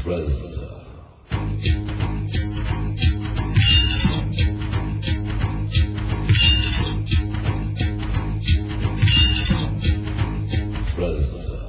Treasure. Treasure.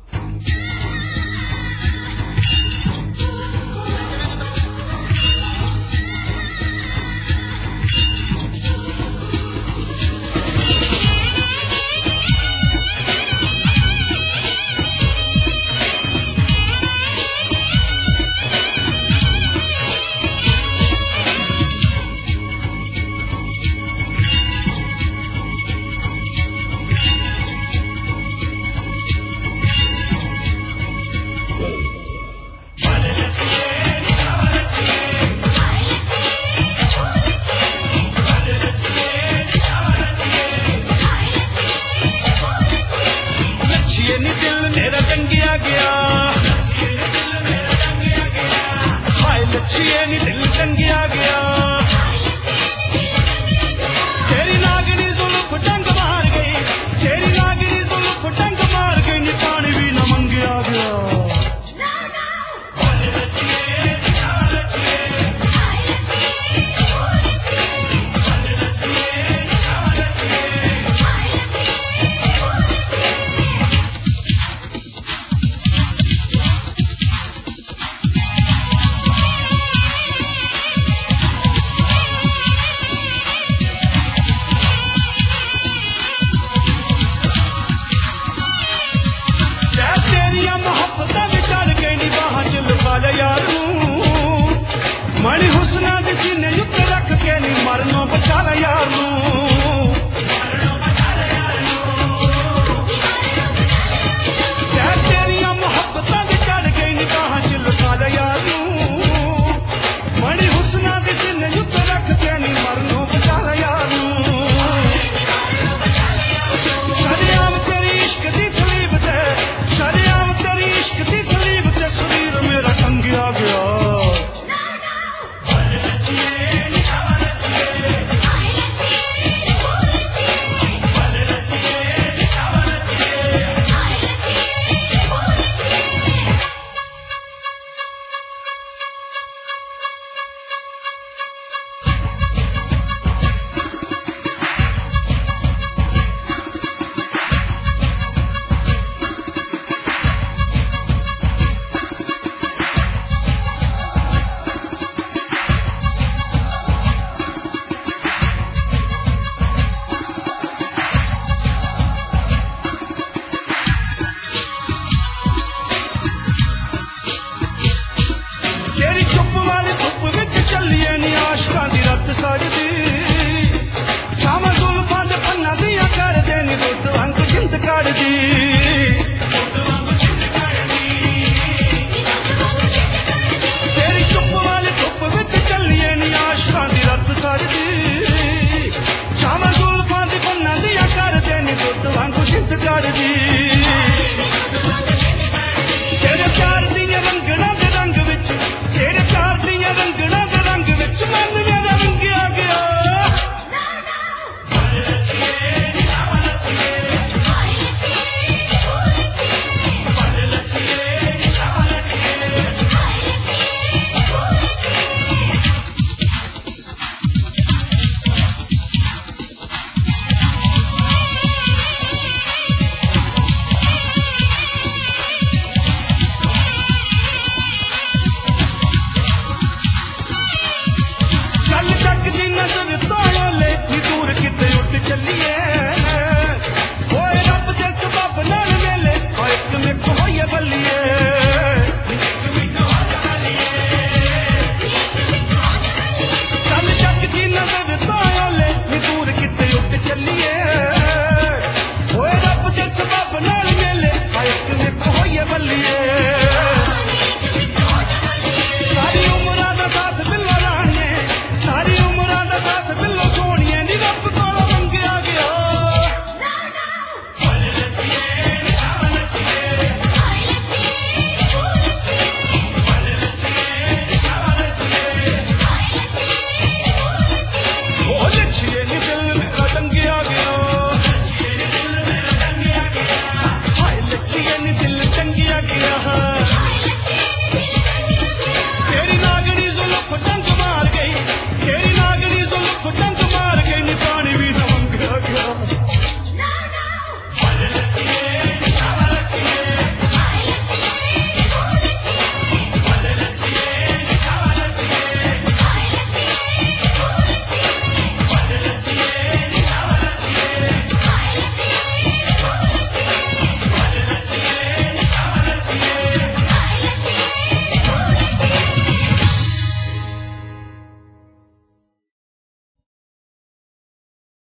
मणि हुस्ना दी सीने युक्त रख के नी मरनो बचा ला यार नू तेरिया मोहब्बतां दी चढ़ गई निगाहां च लुका ला यार नू मणि हुस्ना दी सीने युक्त रख के नी मरनो बचा ला यार नू शरियाम तेरी इश्क दी सलीब ते शरियाम तेरी इश्क दी सलीब ते शरीर मेरा टंगिया गया शाम जुल्फां दे फन्ना दियां कर देनी दुद्ध अंग जिंद कढ़दी